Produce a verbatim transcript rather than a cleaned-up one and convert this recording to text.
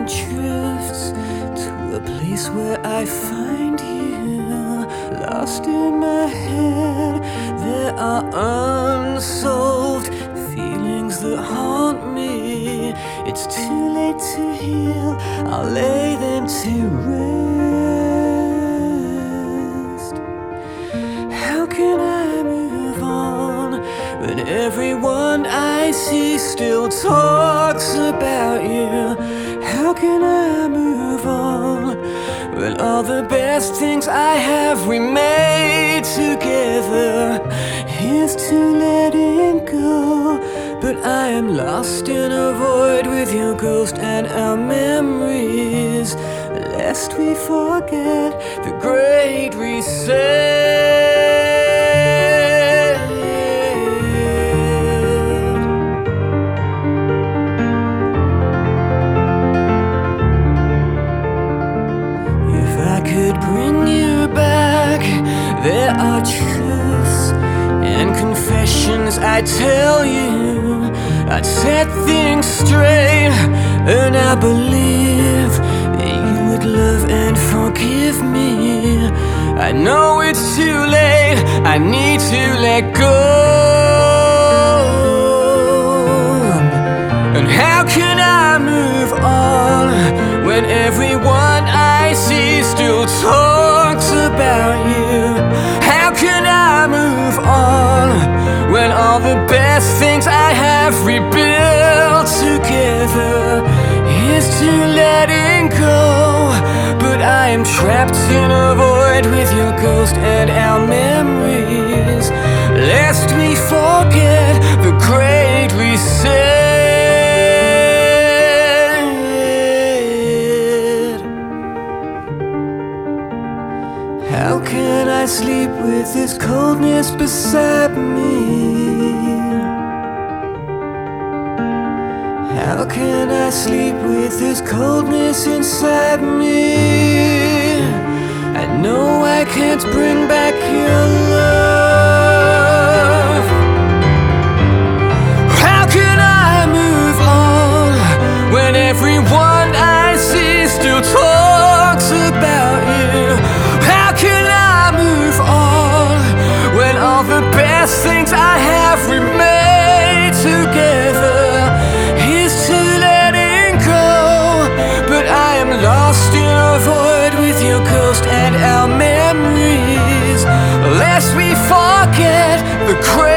drifts to a place where I find you. Lost in my head, there are unsolved feelings that haunt me. It's too late to heal, I'll lay them to rest. How can I move on when everyone I see still talks about you? How can I move on when all the best things I have we made together? Here's to letting go, but I am lost in a void with your ghost and our memories, lest we forget the great reset. Bring you back. There are truths and confessions I'd tell you. I'd set things straight, and I believe that you would love and forgive me. I know it's too late, I need to let go. And how can I move on when everyone I see still talks about you? How can I move on when all the best things I have rebuilt together? Here's to letting go, but I am trapped in a void with your ghost and our memories, lest we forget the great reset. How can I sleep with this coldness beside me? How can I sleep with this coldness inside me? I know I can't bring back your love. How can I move on when everyone I see still talks about you? How can I move on when all the best things I have we made together? Here's to letting go, but I am lost in a void with your ghost and our memories, lest we forget the crazy